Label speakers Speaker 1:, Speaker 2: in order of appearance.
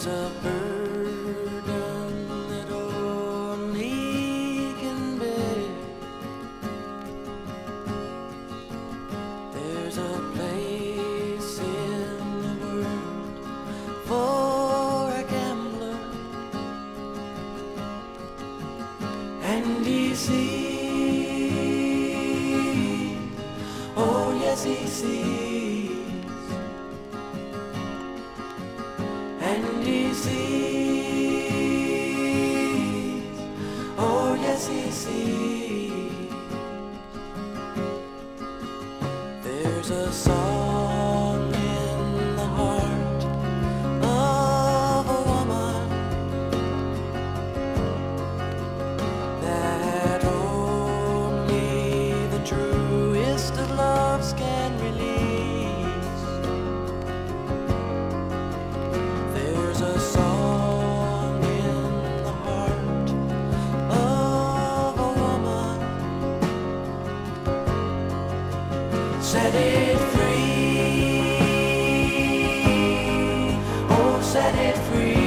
Speaker 1: There's a burden that only can bear. There's a place in the world for a gambler, and he sees, oh yes he sees, and he sees, oh yes he sees. There's a song in the heart of a woman that only the truest of loves can release. There's a song in the heart of a woman. Set it free, oh set it free.